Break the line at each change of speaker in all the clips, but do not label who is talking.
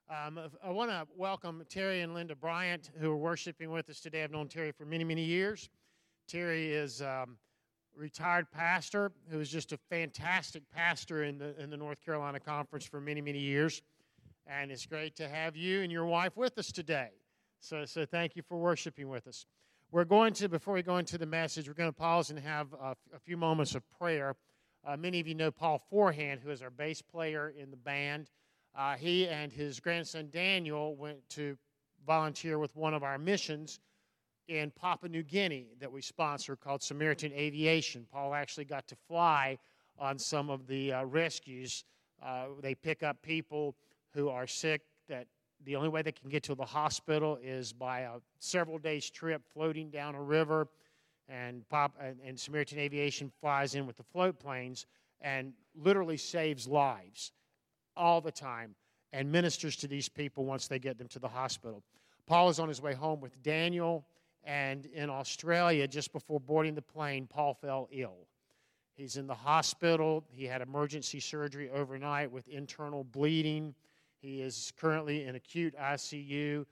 I want to welcome Terry and Linda Bryant, who are worshiping with us today. I've known Terry for many, many years. Terry is a retired pastor who was just a fantastic pastor in the North Carolina Conference for many, many years. And it's great to have you and your wife with us today. So thank you for worshiping with us. We're going to, before we go into the message, we're going to pause and have a few moments of prayer. Many of you know Paul Forehand, who is our bass player in the band. He and his grandson Daniel went to volunteer with one of our missions in Papua New Guinea that we sponsor called Samaritan Aviation. Paul actually got to fly on some of the rescues. They pick up people who are sick that the only way they can get to the hospital is by a several days trip floating down a river, and Samaritan Aviation flies in with the float planes and literally saves lives all the time and ministers to these people once they get them to the hospital. Paul is on his way home with Daniel, and in Australia, just before boarding the plane, Paul fell ill. He's in the hospital. He had emergency surgery overnight with internal bleeding. He is currently in acute ICU.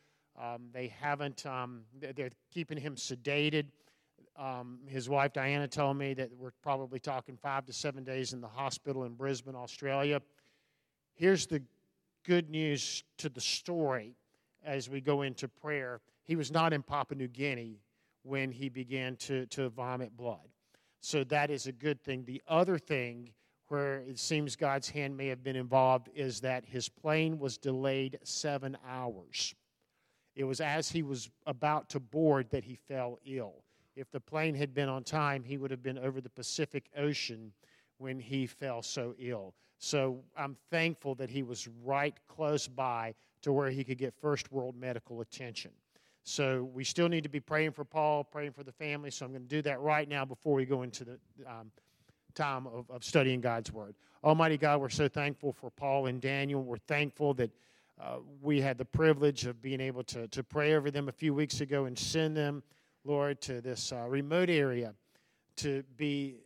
They're keeping him sedated. His wife, Diana, told me that we're probably talking 5 to 7 days in the hospital in Brisbane, Australia. Here's the good news to the story as we go into prayer. He was not in Papua New Guinea when he began to vomit blood. So that is a good thing. The other thing where it seems God's hand may have been involved is that his plane was delayed 7 hours. It was as he was about to board that he fell ill. If the plane had been on time, he would have been over the Pacific Ocean when he fell so ill. So I'm thankful that he was right close by to where he could get first world medical attention. So we still need to be praying for Paul, praying for the family. So I'm going to do that right now before we go into the time of studying God's Word. Almighty God, we're so thankful for Paul and Daniel. We're thankful that we had the privilege of being able to pray over them a few weeks ago and send them, Lord, to this remote area to be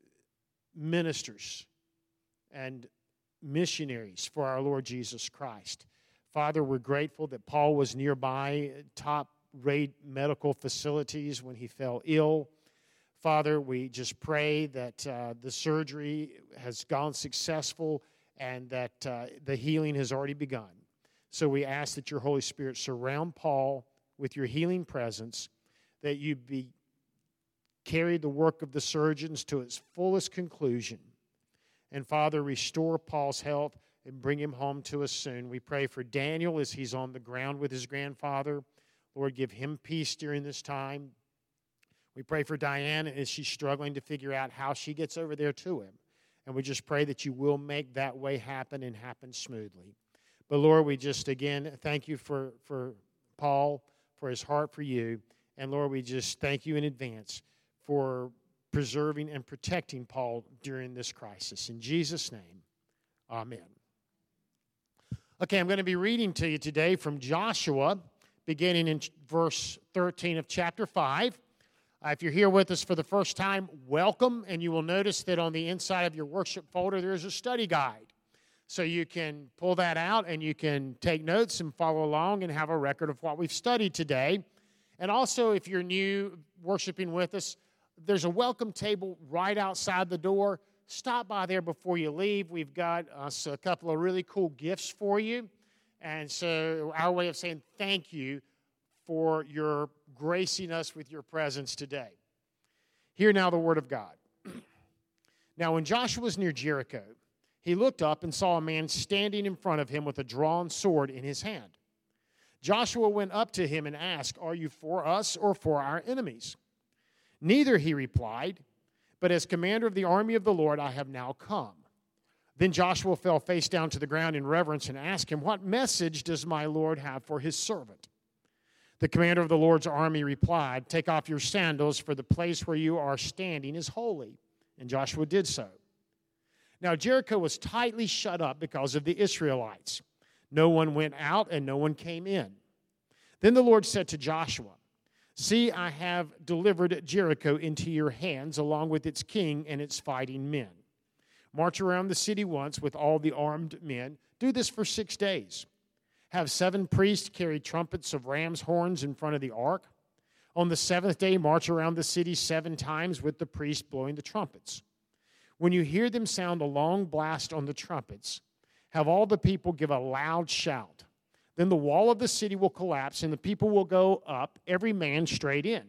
ministers and missionaries for our Lord Jesus Christ. Father, we're grateful that Paul was nearby top-rate medical facilities when he fell ill. Father, we just pray that the surgery has gone successful and that the healing has already begun. So we ask that your Holy Spirit surround Paul with your healing presence, that you carry the work of the surgeons to its fullest conclusion. And Father, restore Paul's health and bring him home to us soon. We pray for Daniel as he's on the ground with his grandfather. Lord, give him peace during this time. We pray for Diane as she's struggling to figure out how she gets over there to him. And we just pray that you will make that way happen and happen smoothly. But Lord, we just, again, thank you for Paul, for his heart for you. And Lord, we just thank you in advance for preserving and protecting Paul during this crisis. In Jesus' name, amen. Okay, I'm going to be reading to you today from Joshua, beginning in verse 13 of chapter 5. If you're here with us for the first time, welcome, and you will notice that on the inside of your worship folder there is a study guide. So you can pull that out and you can take notes and follow along and have a record of what we've studied today. And also, if you're new worshiping with us, there's a welcome table right outside the door. Stop by there before you leave. We've got a couple of really cool gifts for you. And so our way of saying thank you for your gracing us with your presence today. Hear now the word of God. Now when Joshua was near Jericho, he looked up and saw a man standing in front of him with a drawn sword in his hand. Joshua went up to him and asked, "Are you for us or for our enemies?" "Neither," he replied, "but as commander of the army of the Lord, I have now come." Then Joshua fell face down to the ground in reverence and asked him, "What message does my Lord have for his servant?" The commander of the Lord's army replied, "Take off your sandals, for the place where you are standing is holy." And Joshua did so. Now Jericho was tightly shut up because of the Israelites. No one went out and no one came in. Then the Lord said to Joshua, "See, I have delivered Jericho into your hands, along with its king and its fighting men. March around the city once with all the armed men. Do this for 6 days. Have 7 priests carry trumpets of ram's horns in front of the ark. On the 7th day, march around the city 7 times with the priests blowing the trumpets. When you hear them sound a long blast on the trumpets, have all the people give a loud shout. Then the wall of the city will collapse, and the people will go up, every man straight in.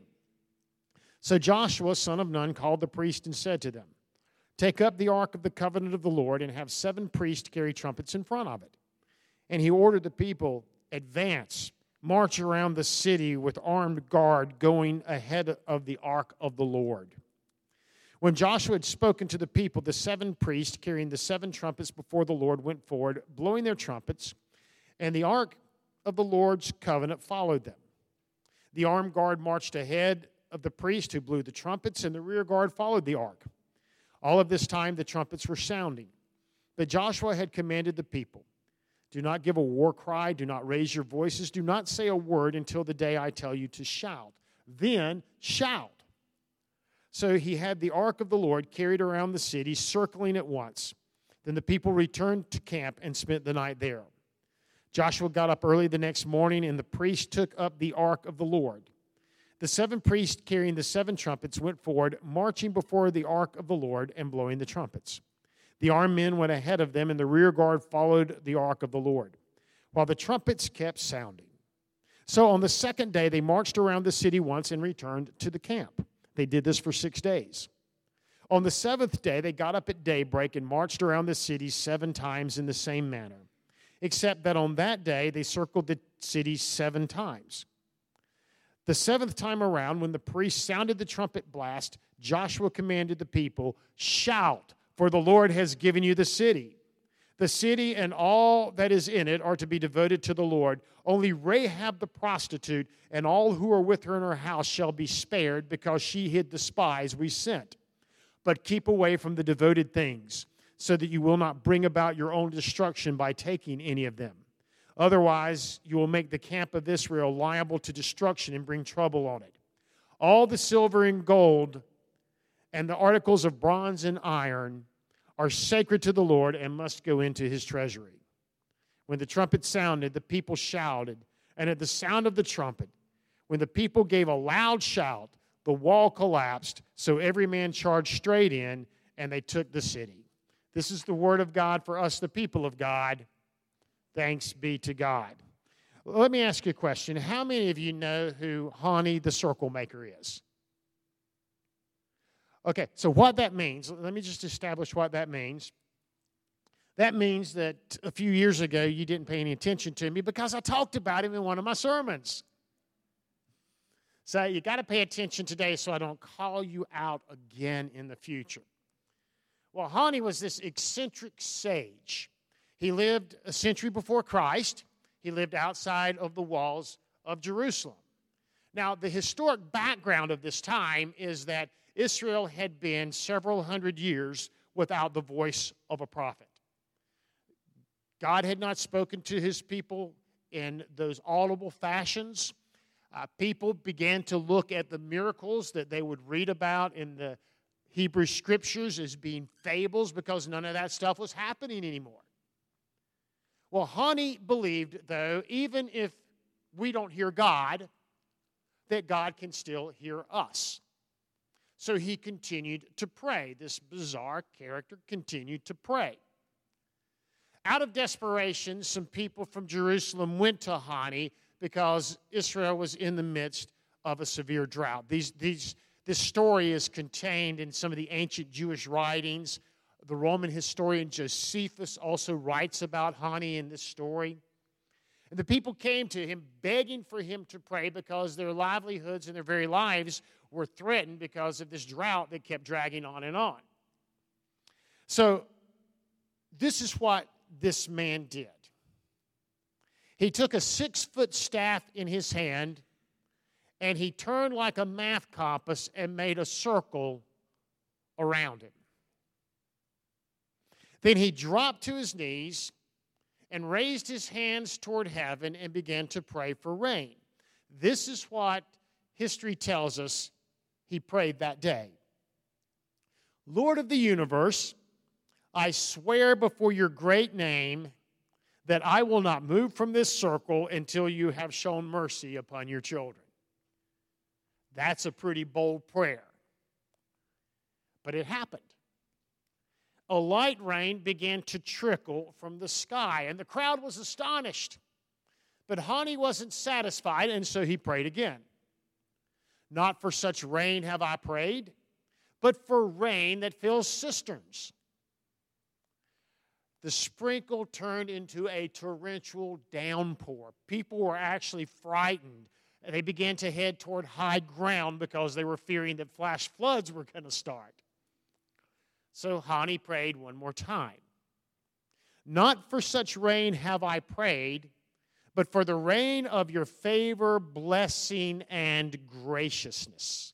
So Joshua, son of Nun, called the priest and said to them, take up the ark of the covenant of the Lord and have 7 priests carry trumpets in front of it. And he ordered the people, advance, march around the city with armed guard going ahead of the ark of the Lord. When Joshua had spoken to the people, the 7 priests carrying the 7 trumpets before the Lord went forward, blowing their trumpets, and the ark of the Lord's covenant followed them. The armed guard marched ahead of the priest who blew the trumpets, and the rear guard followed the ark. All of this time the trumpets were sounding. But Joshua had commanded the people, do not give a war cry, do not raise your voices, do not say a word until the day I tell you to shout. Then shout. So he had the ark of the Lord carried around the city, circling it once. Then the people returned to camp and spent the night there. Joshua got up early the next morning, and the priests took up the ark of the Lord. The 7 priests carrying the 7 trumpets went forward, marching before the ark of the Lord and blowing the trumpets. The armed men went ahead of them, and the rear guard followed the ark of the Lord, while the trumpets kept sounding. So on the 2nd day, they marched around the city once and returned to the camp. They did this for 6 days. On the 7th day, they got up at daybreak and marched around the city 7 times in the same manner, except that on that day they circled the city 7 times. The 7th time around, when the priest sounded the trumpet blast, Joshua commanded the people, shout, for the Lord has given you the city. The city and all that is in it are to be devoted to the Lord. Only Rahab the prostitute and all who are with her in her house shall be spared, because she hid the spies we sent. But keep away from the devoted things, so that you will not bring about your own destruction by taking any of them. Otherwise, you will make the camp of Israel liable to destruction and bring trouble on it. All the silver and gold and the articles of bronze and iron are sacred to the Lord and must go into his treasury. When the trumpet sounded, the people shouted, and at the sound of the trumpet, when the people gave a loud shout, the wall collapsed, so every man charged straight in, and they took the city. This is the word of God for us, the people of God. Thanks be to God. Let me ask you a question. How many of you know who Hani the circle maker is? Okay, so what that means, let me just establish what that means. That means that a few years ago you didn't pay any attention to me because I talked about him in one of my sermons. So you got to pay attention today so I don't call you out again in the future. Well, Hani was this eccentric sage. He lived a century before Christ. He lived outside of the walls of Jerusalem. Now, the historic background of this time is that Israel had been several hundred years without the voice of a prophet. God had not spoken to his people in those audible fashions. People began to look at the miracles that they would read about in the Hebrew Scriptures as being fables because none of that stuff was happening anymore. Well, Hani believed, though, even if we don't hear God, that God can still hear us. So he continued to pray. This bizarre character continued to pray. Out of desperation, some people from Jerusalem went to Hani because Israel was in the midst of a severe drought. This story is contained in some of the ancient Jewish writings. The Roman historian Josephus also writes about Hani in this story. And the people came to him begging for him to pray because their livelihoods and their very lives were threatened because of this drought that kept dragging on and on. So this is what this man did. He took a 6-foot staff in his hand and he turned like a math compass and made a circle around him. Then he dropped to his knees and raised his hands toward heaven and began to pray for rain. This is what history tells us he prayed that day. Lord of the universe, I swear before your great name that I will not move from this circle until you have shown mercy upon your children. That's a pretty bold prayer. But it happened. A light rain began to trickle from the sky, and the crowd was astonished. But Hani wasn't satisfied, and so he prayed again. Not for such rain have I prayed, but for rain that fills cisterns. The sprinkle turned into a torrential downpour. People were actually frightened. They began to head toward high ground because they were fearing that flash floods were going to start. So Hani prayed one more time. Not for such rain have I prayed, but for the rain of your favor, blessing, and graciousness.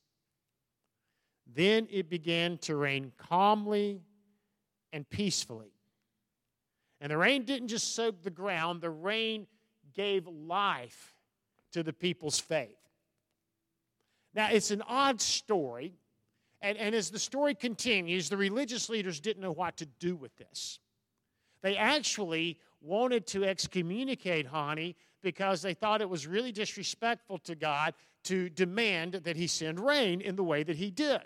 Then it began to rain calmly and peacefully. And the rain didn't just soak the ground, the rain gave life to the people's faith. Now, it's an odd story, and as the story continues, the religious leaders didn't know what to do with this. They actually wanted to excommunicate Hani because they thought it was really disrespectful to God to demand that he send rain in the way that he did.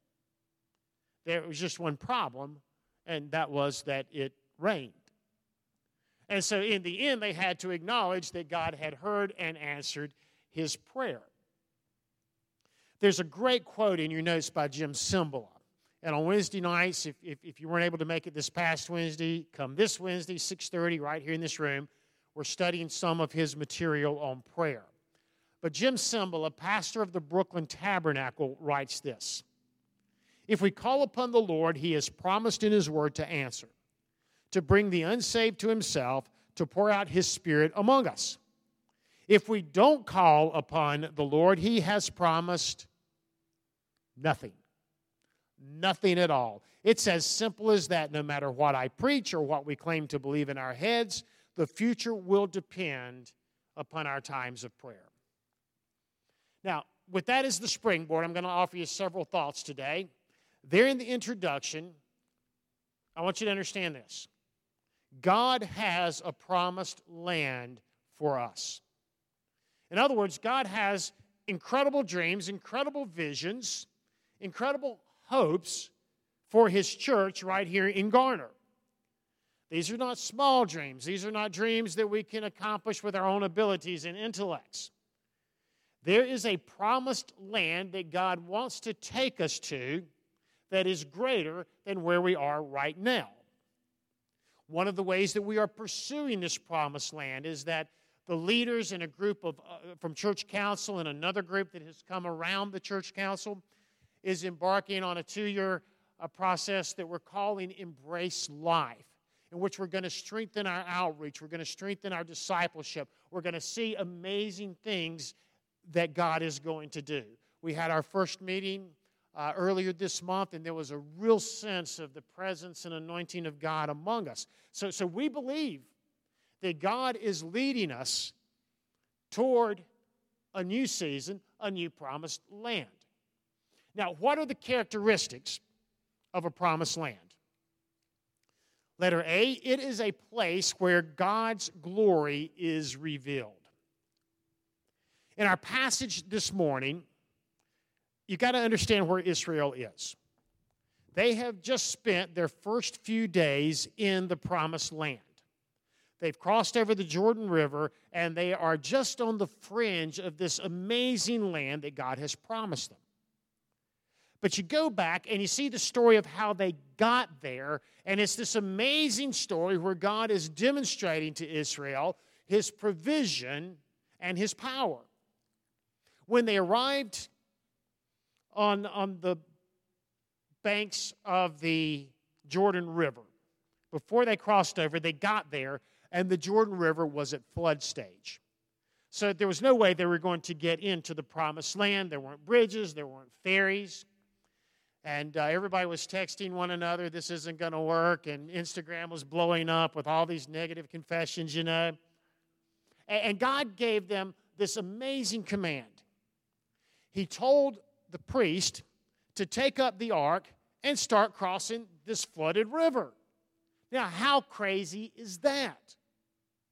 There was just one problem, and that was that it rained. And so in the end, they had to acknowledge that God had heard and answered his prayer. There's a great quote in your notes by Jim Cymbala. And on Wednesday nights, if you weren't able to make it this past Wednesday, come this Wednesday, 6:30, right here in this room. We're studying some of his material on prayer. But Jim Cymbala, pastor of the Brooklyn Tabernacle, writes this: if we call upon the Lord, he has promised in his word to answer, to bring the unsaved to himself, to pour out his Spirit among us. If we don't call upon the Lord, he has promised nothing. Nothing at all. It's as simple as that. No matter what I preach or what we claim to believe in our heads, the future will depend upon our times of prayer. Now, with that as the springboard, I'm going to offer you several thoughts today. There in the introduction, I want you to understand this. God has a promised land for us. In other words, God has incredible dreams, incredible visions, incredible hopes for his church right here in Garner. These are not small dreams. These are not dreams that we can accomplish with our own abilities and intellects. There is a promised land that God wants to take us to that is greater than where we are right now. One of the ways that we are pursuing this promised land is that the leaders in a group from church council and another group that has come around the church council is embarking on a 2-year process that we're calling Embrace Life, in which we're going to strengthen our outreach, we're going to strengthen our discipleship, we're going to see amazing things that God is going to do. We had our first meeting earlier this month, and there was a real sense of the presence and anointing of God among us. So we believe that God is leading us toward a new season, a new promised land. Now, what are the characteristics of a promised land? Letter A, it is a place where God's glory is revealed. In our passage this morning, you've got to understand where Israel is. They have just spent their first few days in the promised land. They've crossed over the Jordan River, and they are just on the fringe of this amazing land that God has promised them. But you go back and you see the story of how they got there, and it's this amazing story where God is demonstrating to Israel his provision and his power. When they arrived on the banks of the Jordan River, before they crossed over, they got there, and the Jordan River was at flood stage. So there was no way they were going to get into the promised land. There weren't bridges, there weren't ferries. And everybody was texting one another, this isn't going to work. And Instagram was blowing up with all these negative confessions, you know. And God gave them this amazing command. He told the priest to take up the ark and start crossing this flooded river. Now, how crazy is that?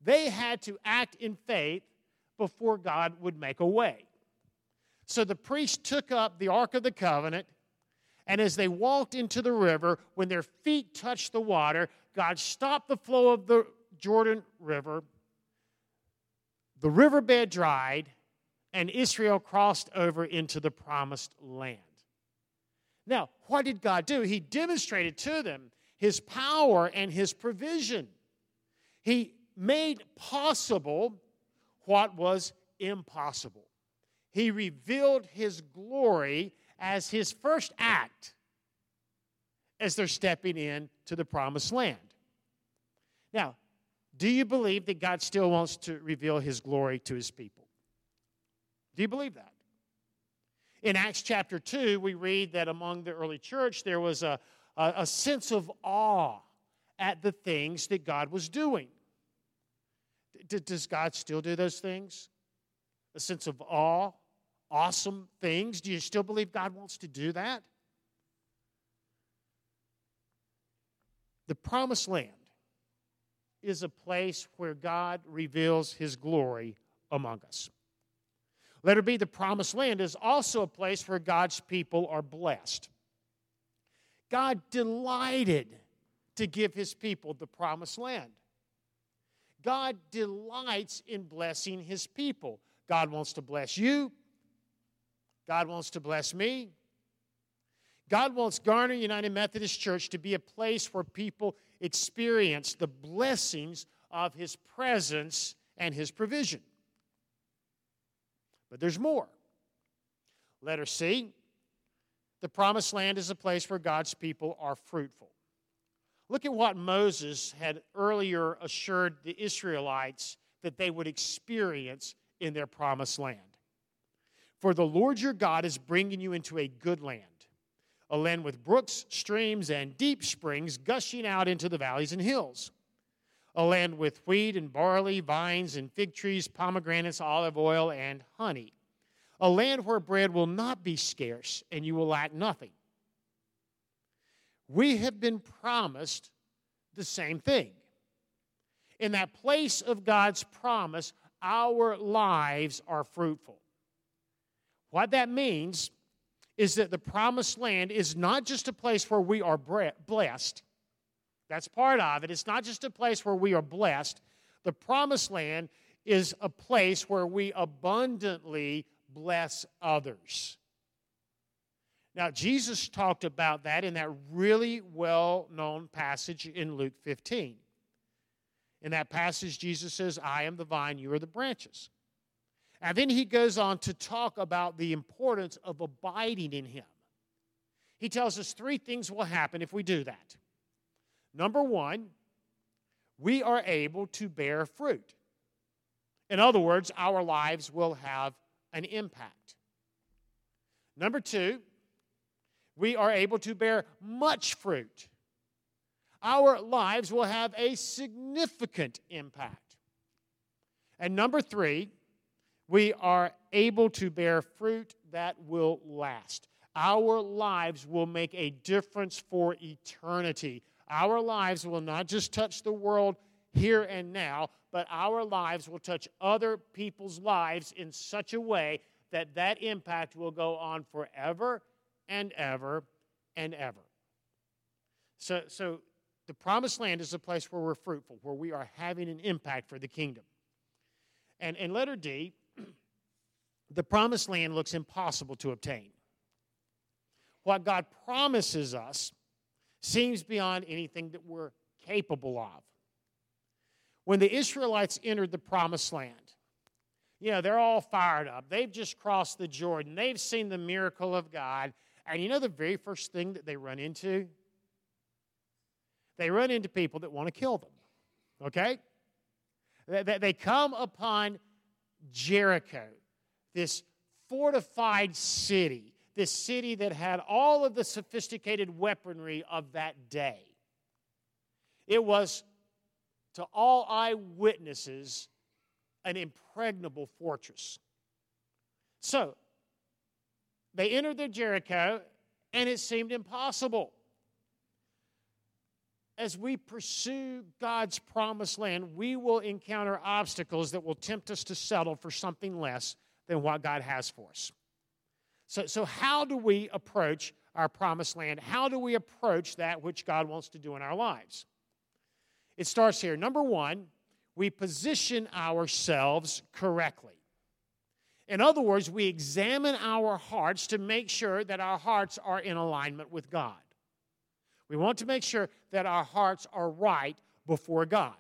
They had to act in faith before God would make a way. So the priest took up the Ark of the Covenant, and as they walked into the river, when their feet touched the water, God stopped the flow of the Jordan River. The riverbed dried, and Israel crossed over into the promised land. Now, what did God do? He demonstrated to them His power and His provision. He made possible what was impossible. He revealed His glory as His first act as they're stepping into the promised land. Now, do you believe that God still wants to reveal His glory to His people? Do you believe that? In Acts chapter 2, we read that among the early church there was a sense of awe at the things that God was doing. Does God still do those things? A sense of awe, awesome things? Do you still believe God wants to do that? The promised land is a place where God reveals His glory among us. Let it be, the promised land is also a place where God's people are blessed. God delighted to give His people the promised land. God delights in blessing His people. God wants to bless you. God wants to bless me. God wants Garner United Methodist Church to be a place where people experience the blessings of His presence and His provision. But there's more. Letter C, the promised land is a place where God's people are fruitful. Look at what Moses had earlier assured the Israelites that they would experience in their promised land. For the Lord your God is bringing you into a good land, a land with brooks, streams, and deep springs gushing out into the valleys and hills, a land with wheat and barley, vines and fig trees, pomegranates, olive oil, and honey, a land where bread will not be scarce and you will lack nothing. We have been promised the same thing. In that place of God's promise, our lives are fruitful. What that means is that the promised land is not just a place where we are blessed. That's part of it. It's not just a place where we are blessed. The promised land is a place where we abundantly bless others. Now, Jesus talked about that in that really well-known passage in Luke 15. In that passage, Jesus says, I am the vine, you are the branches. And then he goes on to talk about the importance of abiding in Him. He tells us 3 things will happen if we do that. Number 1, we are able to bear fruit. In other words, our lives will have an impact. Number 2, we are able to bear much fruit. Our lives will have a significant impact. And number 3, we are able to bear fruit that will last. Our lives will make a difference for eternity. Our lives will not just touch the world here and now, but our lives will touch other people's lives in such a way that that impact will go on forever and ever and ever. So the promised land is a place where we're fruitful, where we are having an impact for the kingdom. And in letter D, the promised land looks impossible to obtain. What God promises us seems beyond anything that we're capable of. When the Israelites entered the promised land, they're all fired up. They've just crossed the Jordan. They've seen the miracle of God. And the very first thing that they run into? They run into people that want to kill them. Okay? They come upon Jericho, this fortified city, this city that had all of the sophisticated weaponry of that day. It was, to all eyewitnesses, an impregnable fortress. So, they entered the Jericho, and it seemed impossible. as we pursue God's promised land, we will encounter obstacles that will tempt us to settle for something less than what God has for us. So how do we approach our promised land? How do we approach that which God wants to do in our lives? It starts here. Number one, we position ourselves correctly. In other words, we examine our hearts to make sure that our hearts are in alignment with God. We want to make sure that our hearts are right before God.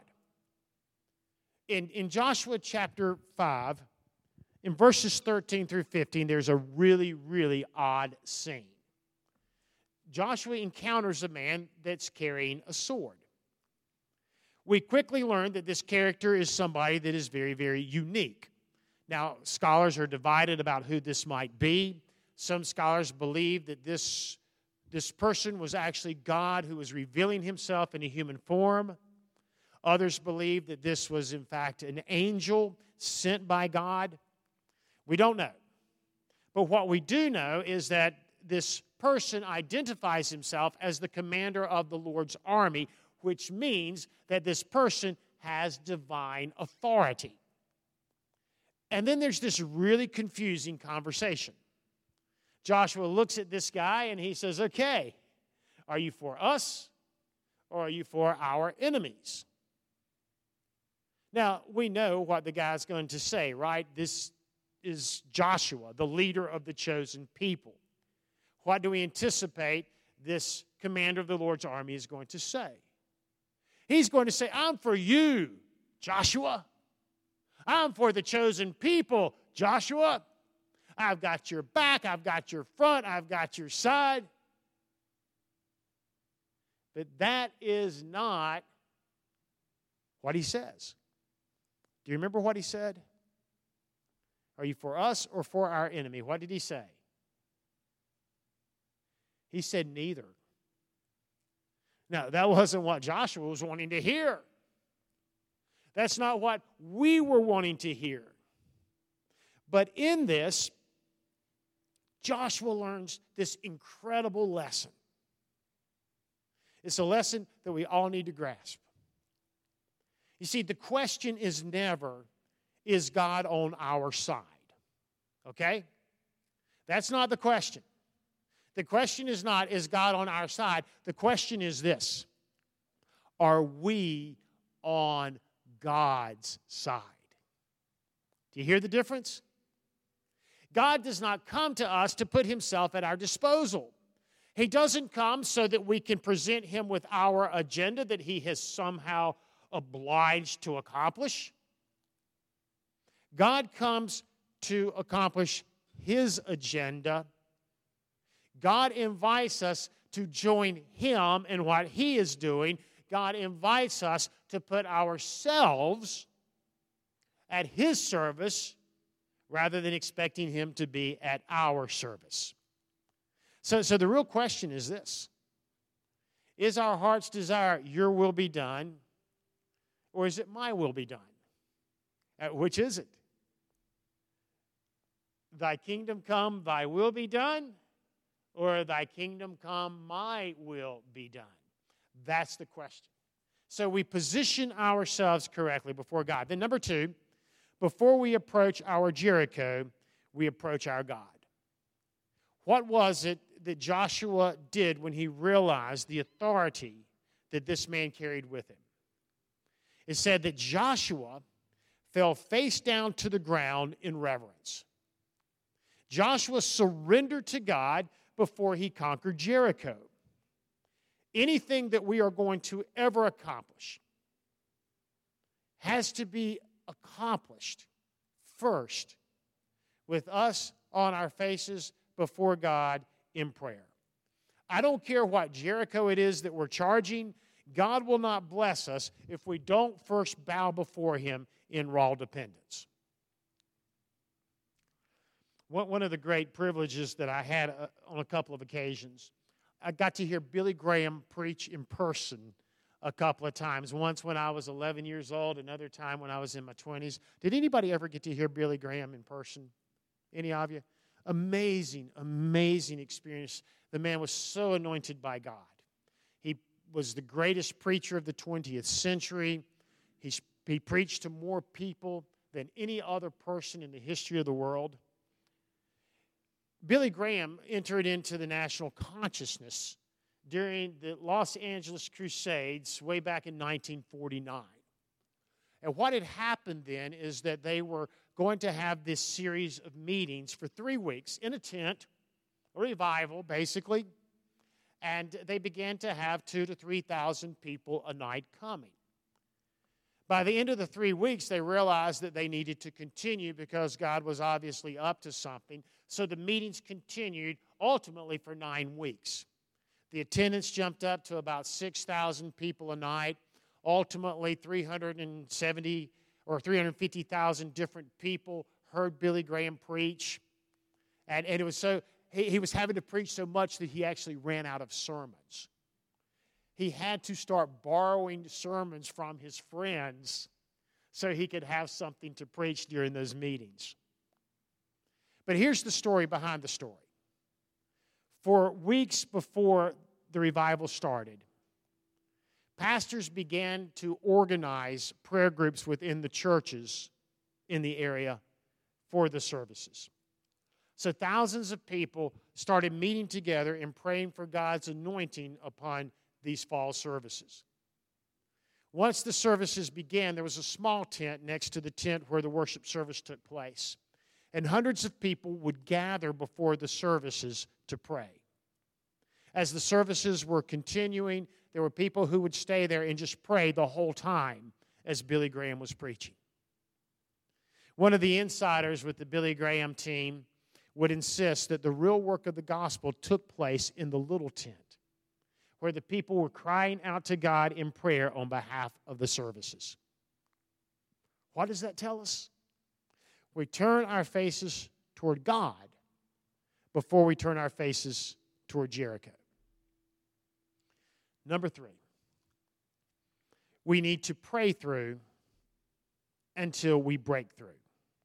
In Joshua chapter 5, in verses 13 through 15, there's a really, really odd scene. Joshua encounters a man that's carrying a sword. We quickly learn that this character is somebody that is very, very unique. Now, scholars are divided about who this might be. Some scholars believe that this person was actually God who was revealing himself in a human form. Others believe that this was, in fact, an angel sent by God. We don't know. But what we do know is that this person identifies himself as the commander of the Lord's army, which means that this person has divine authority. And then there's this really confusing conversation. Joshua looks at this guy and he says, okay, are you for us or are you for our enemies? Now, we know what the guy's going to say, right? This is Joshua, the leader of the chosen people. What do we anticipate this commander of the Lord's army is going to say? He's going to say, I'm for you, Joshua. I'm for the chosen people, Joshua. I've got your back, I've got your front, I've got your side. But that is not what he says. Do you remember what he said? Are you for us or for our enemy? What did he say? He said neither. Now, that wasn't what Joshua was wanting to hear. That's not what we were wanting to hear. But in this, Joshua learns this incredible lesson. It's a lesson that we all need to grasp. You see, the question is never, is God on our side? Okay? That's not the question. The question is not, is God on our side? The question is this: are we on God's side? Do you hear the difference? God does not come to us to put himself at our disposal. He doesn't come so that we can present him with our agenda that he has somehow obliged to accomplish. God comes to accomplish his agenda. God invites us to join him in what he is doing. God invites us to put ourselves at his service rather than expecting him to be at our service. So the real question is this: is our heart's desire, your will be done, or is it my will be done? Which is it? Thy kingdom come, thy will be done, or thy kingdom come, my will be done? That's the question. So we position ourselves correctly before God. Then number two, before we approach our Jericho, we approach our God. What was it that Joshua did when he realized the authority that this man carried with him? It said that Joshua fell face down to the ground in reverence. Joshua surrendered to God before he conquered Jericho. Anything that we are going to ever accomplish has to be accomplished first with us on our faces before God in prayer. I don't care what Jericho it is that we're charging. God will not bless us if we don't first bow before him in raw dependence. One of the great privileges that I had on a couple of occasions, I got to hear Billy Graham preach in person a couple of times. Once when I was 11 years old, another time when I was in my 20s. Did anybody ever get to hear Billy Graham in person? Any of you? Amazing, amazing experience. The man was so anointed by God. He was the greatest preacher of the 20th century. He preached to more people than any other person in the history of the world. Billy Graham entered into the national consciousness during the Los Angeles Crusades way back in 1949. And what had happened then is that they were going to have this series of meetings for 3 weeks in a tent, a revival basically, and they began to have 2,000 to 3,000 people a night coming. By the end of the 3 weeks, they realized that they needed to continue because God was obviously up to something. So the meetings continued ultimately for 9 weeks. The attendance jumped up to about 6,000 people a night. Ultimately, 370 or 350,000 different people heard Billy Graham preach. And it was so, he was having to preach so much that he actually ran out of sermons. He had to start borrowing sermons from his friends so he could have something to preach during those meetings. But here's the story behind the story. For weeks before the revival started, pastors began to organize prayer groups within the churches in the area for the services. So thousands of people started meeting together and praying for God's anointing upon these fall services. Once the services began, there was a small tent next to the tent where the worship service took place. And hundreds of people would gather before the services to pray. As the services were continuing, there were people who would stay there and just pray the whole time as Billy Graham was preaching. One of the insiders with the Billy Graham team would insist that the real work of the gospel took place in the little tent, where the people were crying out to God in prayer on behalf of the services. What does that tell us? We turn our faces toward God before we turn our faces toward Jericho. Number 3, we need to pray through until we break through.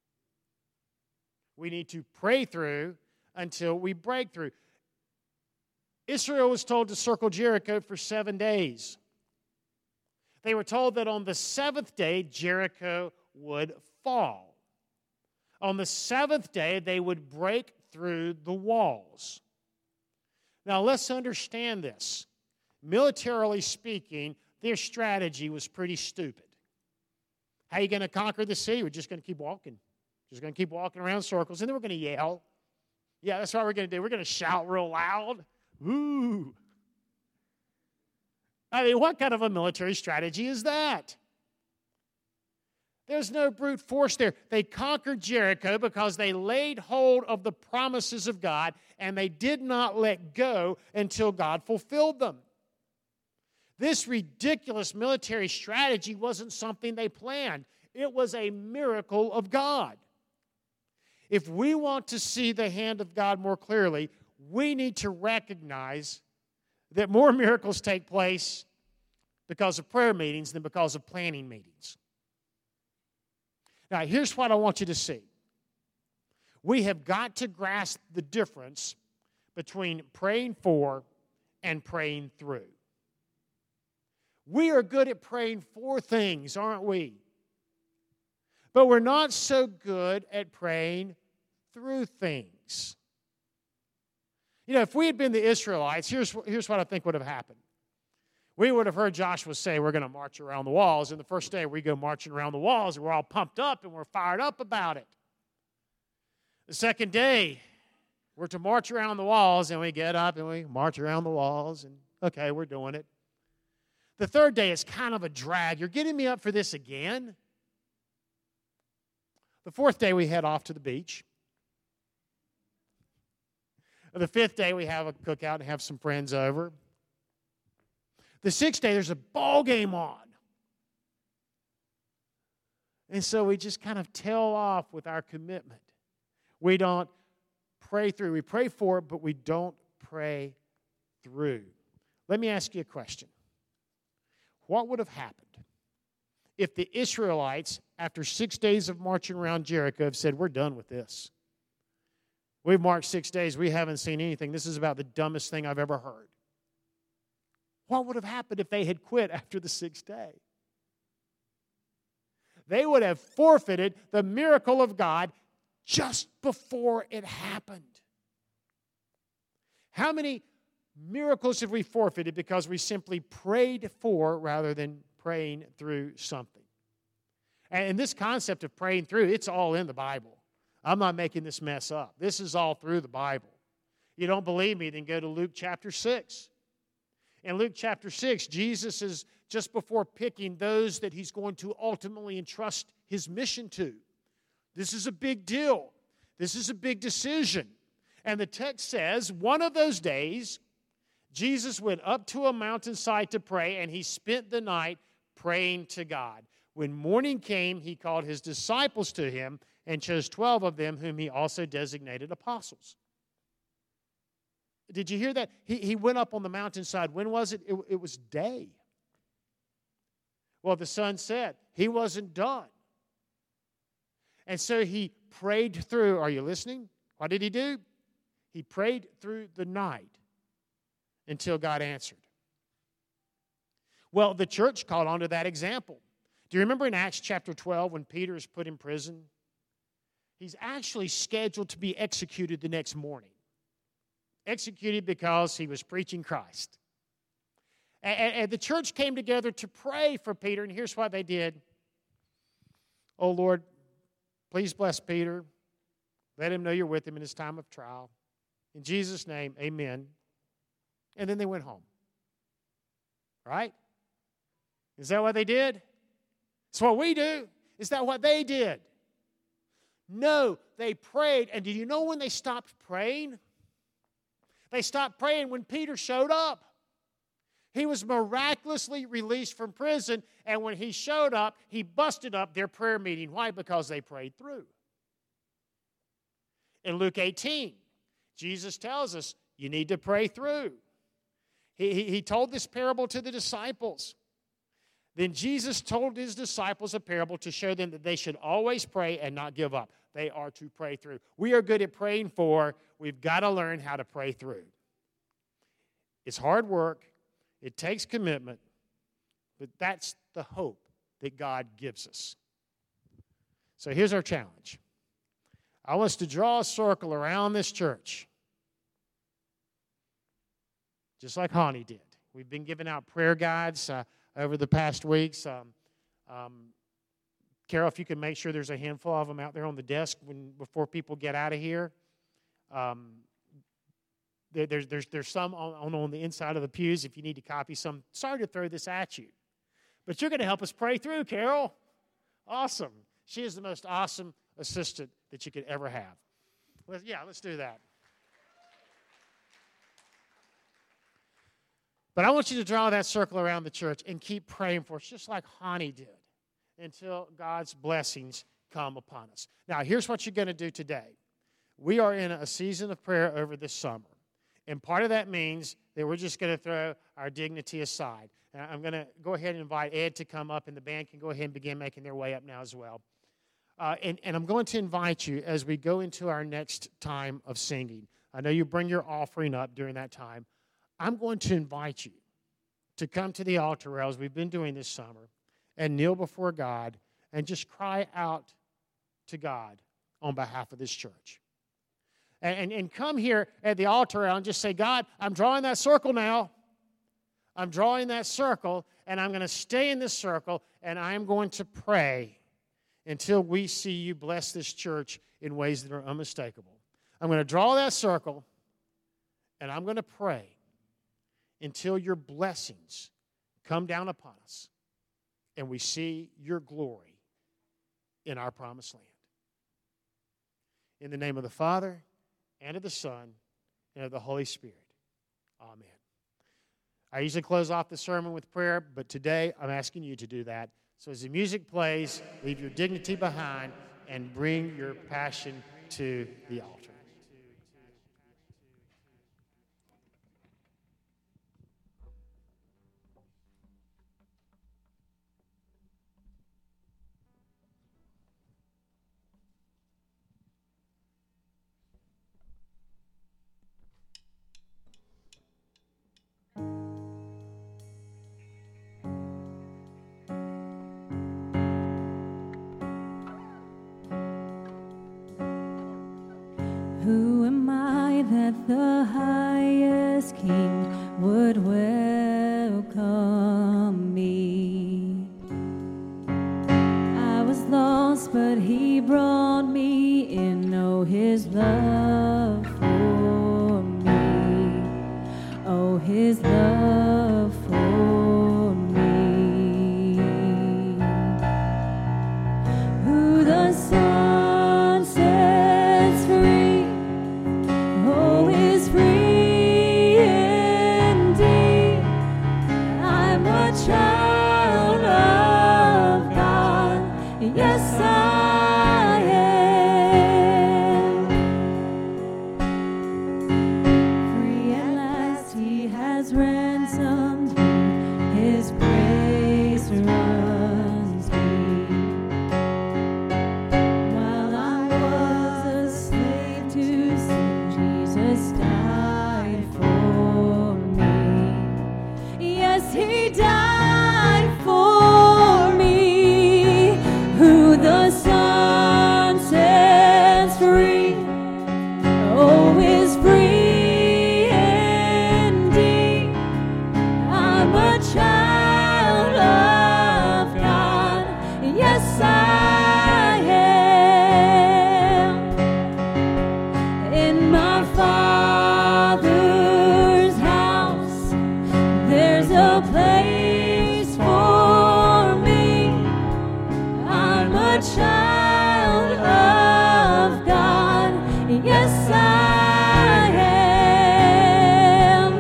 We need to pray through until we break through. Israel was told to circle Jericho for 7 days. They were told that on the 7th day, Jericho would fall. On the 7th day, they would break through the walls. Now, let's understand this. Militarily speaking, their strategy was pretty stupid. How are you going to conquer the city? We're just going to keep walking. Just going to keep walking around circles, and then we're going to yell. Yeah, that's what we're going to do. We're going to shout real loud. Ooh. I mean, what kind of a military strategy is that? There's no brute force there. They conquered Jericho because they laid hold of the promises of God, and they did not let go until God fulfilled them. This ridiculous military strategy wasn't something they planned. It was a miracle of God. If we want to see the hand of God more clearly, we need to recognize that more miracles take place because of prayer meetings than because of planning meetings. Now, here's what I want you to see. We have got to grasp the difference between praying for and praying through. We are good at praying for things, aren't we? But we're not so good at praying through things. You know, if we had been the Israelites, here's what I think would have happened. We would have heard Joshua say, we're going to march around the walls. And the first day we go marching around the walls, and we're all pumped up and we're fired up about it. The second day, we're to march around the walls, and we get up and we march around the walls, and okay, we're doing it. The third day is kind of a drag. You're getting me up for this again? The fourth day, we head off to the beach. The fifth day, we have a cookout and have some friends over. The sixth day, there's a ball game on. And so we just kind of tail off with our commitment. We don't pray through. We pray for it, but we don't pray through. Let me ask you a question. What would have happened if the Israelites, after 6 days of marching around Jericho, have said, we're done with this? We've marched 6 days. We haven't seen anything. This is about the dumbest thing I've ever heard. What would have happened if they had quit after the sixth day? They would have forfeited the miracle of God just before it happened. How many miracles have we forfeited because we simply prayed for rather than praying through something? And this concept of praying through, it's all in the Bible. I'm not making this mess up. This is all through the Bible. You don't believe me, then go to Luke chapter 6. In Luke chapter 6, Jesus is just before picking those that he's going to ultimately entrust his mission to. This is a big deal. This is a big decision. And the text says, one of those days, Jesus went up to a mountainside to pray, and he spent the night praying to God. When morning came, he called his disciples to him and chose 12 of them, whom he also designated apostles. Did you hear that? He went up on the mountainside. When was it? It was day. Well, the sun set. He wasn't done. And so he prayed through. Are you listening? What did he do? He prayed through the night until God answered. Well, the church caught on to that example. Do you remember in Acts chapter 12 when Peter is put in prison? He's actually scheduled to be executed the next morning. Executed because he was preaching Christ. And the church came together to pray for Peter, and here's what they did. Oh, Lord, please bless Peter. Let him know you're with him in his time of trial. In Jesus' name, amen. And then they went home. Right? Is that what they did? It's what we do. Is that what they did? No, they prayed. And did you know when they stopped praying? They stopped praying when Peter showed up. He was miraculously released from prison, and when he showed up, he busted up their prayer meeting. Why? Because they prayed through. In Luke 18, Jesus tells us you need to pray through. He told this parable to the disciples. Then Jesus told his disciples a parable to show them that they should always pray and not give up. They are to pray through. We are good at praying for. We've got to learn how to pray through. It's hard work. It takes commitment, but that's the hope that God gives us. So here's our challenge. I want us to draw a circle around this church, just like Hani did. We've been giving out prayer guides over the past weeks. Carol, if you can make sure there's a handful of them out there on the desk before people get out of here. There's some on the inside of the pews if you need to copy some. Sorry to throw this at you, but you're going to help us pray through, Carol. Awesome. She is the most awesome assistant that you could ever have. Let's do that. But I want you to draw that circle around the church and keep praying for us, just like Hani did, until God's blessings come upon us. Now, here's what you're going to do today. We are in a season of prayer over this summer. And part of that means that we're just going to throw our dignity aside. And I'm going to go ahead and invite Ed to come up, and the band can go ahead and begin making their way up now as well. And I'm going to invite you as we go into our next time of singing. I know you bring your offering up during that time. I'm going to invite you to come to the altar rail, as we've been doing this summer, and kneel before God and just cry out to God on behalf of this church. And come here at the altar and just say, God, I'm drawing that circle now. I'm drawing that circle, and I'm going to stay in this circle, and I'm going to pray until we see you bless this church in ways that are unmistakable. I'm going to draw that circle, and I'm going to pray until your blessings come down upon us, and we see your glory in our promised land. In the name of the Father, and of the Son, and of the Holy Spirit. Amen. I usually close off the sermon with prayer, but today I'm asking you to do that. So as the music plays, leave your dignity behind and bring your passion to the altar.
that the highest King would welcome me. I was lost, but he brought me in. Oh, his love for me. Oh, his love for me. Who the Son sets free, oh, is free indeed. I'm a child of God, yes, I am. Free at last, he has ransomed me, his grace runs deep. While I was a slave to sin, Jesus died for me. Yes, he died for me. Who the Son sets free, oh, is free indeed. I'm a child of God, yes, I am. In my Father's house, there's a place for me. I'm a child of God, yes, I am.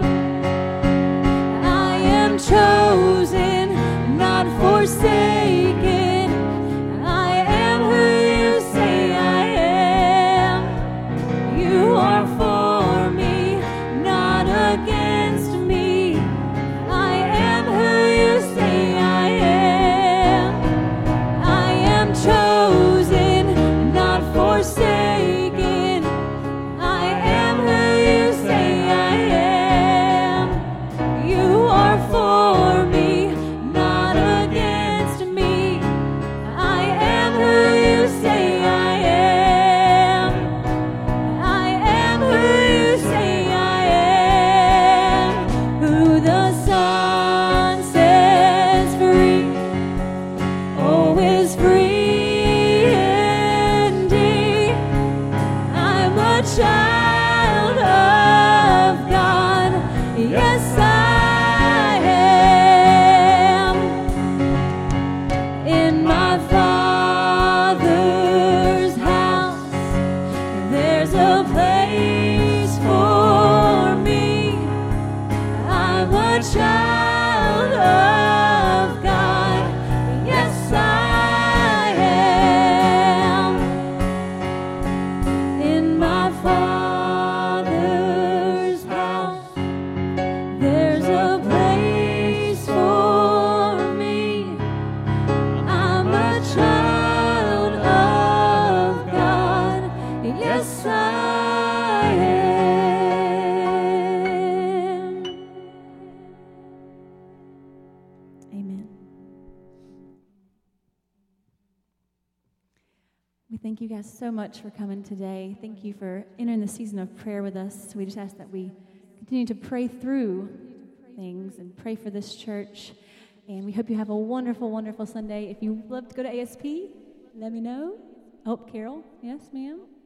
I am chosen, not forsaken. I am who you say I am. You are for me, not against me. I am who you say I am. I am chosen, not forsaken. I am who you say I am. You are for me, not against me. I am who you say I am. I am who you say I am. Who the Son sets free, oh, is free indeed. I'm a child of God, yes, I am. In my Father's house, there's a place for me. I'm a child of God, yes, I am. In my Father's house, there's a place for me. I'm a child of God, yes, I am. Amen. We thank you guys so much for coming today. Thank you for entering the season of prayer with us. We just ask that we continue to pray through things and pray for this church. And we hope you have a wonderful, wonderful Sunday. If you would love to go to ASP, let me know. Oh, Carol. Yes, ma'am.